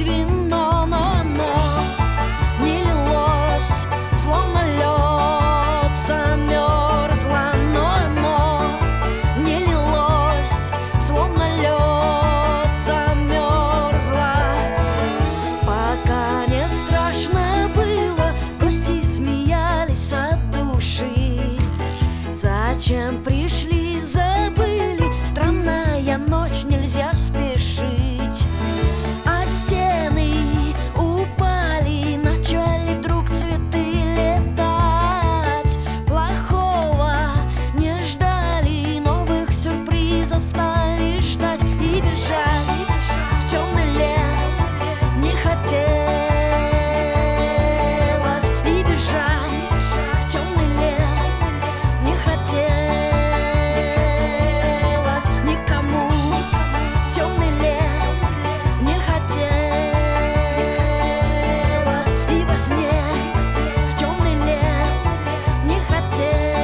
вино, но оно не лилось, словно лед замерзло, но оно не лилось, словно лед замерзло. Пока не страшно было, гости смеялись от души. Зачем пришли, забыли, странная ночь, нельзя спешить. А стены упали, начали вдруг цветы летать. Плохого не ждали, новых сюрпризов стали ждать. И бежать в темный лес не хотелось. И бежать в темный лес не хотелось никому. В темный лес не хотелось. И во сне в темный лес не хотелось.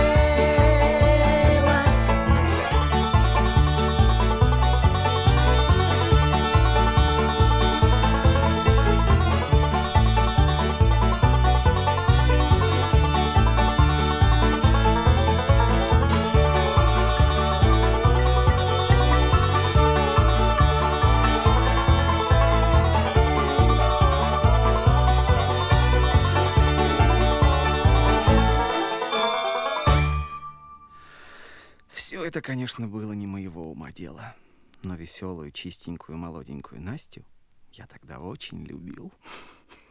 Все это, конечно, было не моего ума дело. Но веселую, чистенькую, молоденькую Настю я тогда очень любил.